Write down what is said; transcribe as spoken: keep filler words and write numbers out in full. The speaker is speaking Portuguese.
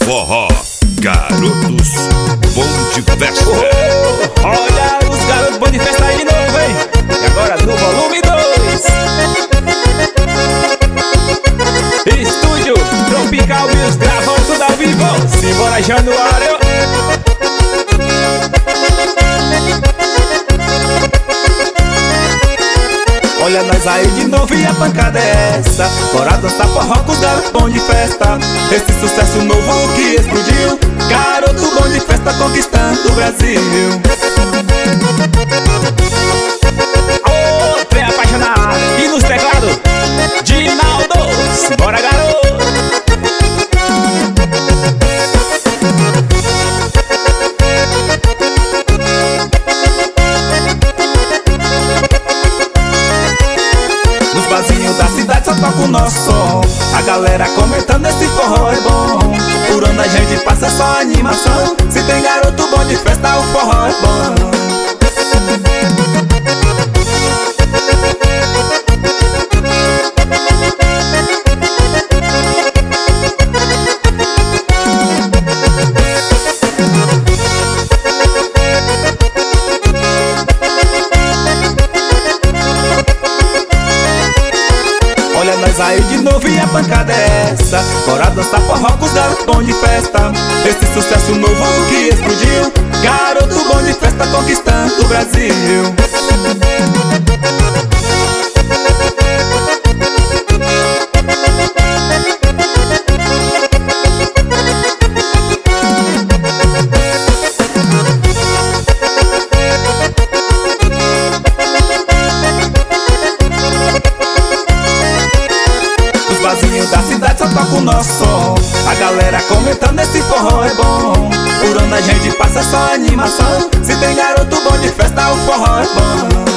forró, garotos bom de festa. Oh, olha os garotos bom de festa aí de novo, hein? E agora no volume dois. Estúdio Tropical Music, gravando tudo ao vivo. Simbora, Januário. Olha nós aí de novo e a pancada é essa. Bora dançar forró com os garotos bom de festa. Esse sucesso novo que explodiu, garoto bom de festa conquistando o Brasil. Ô, trem apaixonado. E nos teclados, Dinaldo. Simbora, garoto. Nos barzinhos da cidade só toca o nosso som. A galera comentando esse forró é bom. Por onde a gente passa só animação. Se tem garoto bom de festa, o forró é bom. Olha nós aí de novo e a pancada é essa. Bora dançar forró com os garotos bom de festa. Esse sucesso novo que explodiu, garoto bom de festa conquistando o Brasil. Barzinho da cidade só toca o nosso som. A galera comentando esse forró é bom. Por onde a gente passa só animação. Se tem garoto bom de festa, o forró é bom.